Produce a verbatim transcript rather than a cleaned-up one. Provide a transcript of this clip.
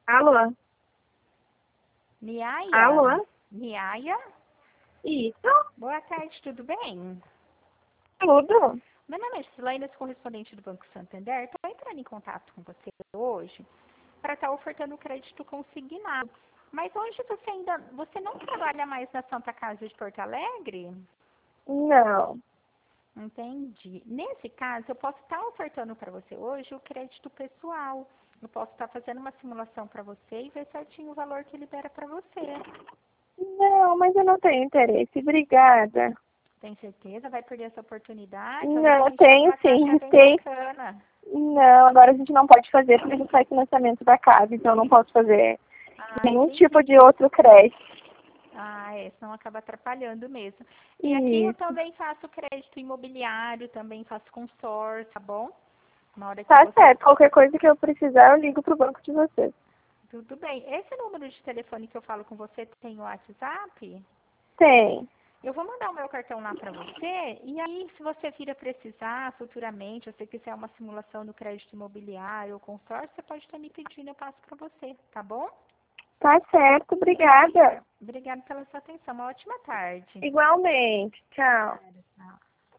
Alô? Niaia? Alô? Niaia? Isso? Boa tarde, tudo bem? Tudo? Meu nome é Silene, sou correspondente do Banco Santander. Estou entrando em contato com você hoje para estar ofertando crédito consignado. Mas hoje você ainda, você não trabalha mais na Santa Casa de Porto Alegre? Não. Entendi. Nesse caso, eu posso estar ofertando para você hoje o crédito pessoal. Eu posso estar fazendo uma simulação para você e ver certinho o valor que libera para você. Não, mas eu não tenho interesse. Obrigada. Tem certeza? Vai perder essa oportunidade? Olha que a Não, gente tem tenho uma taxa sim. bem Tem. bacana. Não, agora a gente não pode fazer porque a gente faz financiamento da casa, então eu não posso fazer Ah, nenhum tipo entendi. de outro crédito. Ah, é, senão acaba atrapalhando mesmo. E aqui eu Isso. também faço crédito imobiliário, também faço consórcio, tá bom? Na hora que Tá você... certo. Qualquer coisa que eu precisar, eu ligo pro banco de vocês. Tudo bem. Esse número de telefone que eu falo com você tem o WhatsApp? Tem. Eu vou mandar o meu cartão lá para você, e aí se você vir a precisar futuramente, ou se quiser uma simulação do crédito imobiliário ou consórcio, você pode estar me pedindo, eu passo para você, tá bom? Tá certo. Obrigada. Obrigada pela sua atenção. Uma ótima tarde. Igualmente. Tchau. Obrigada, tchau.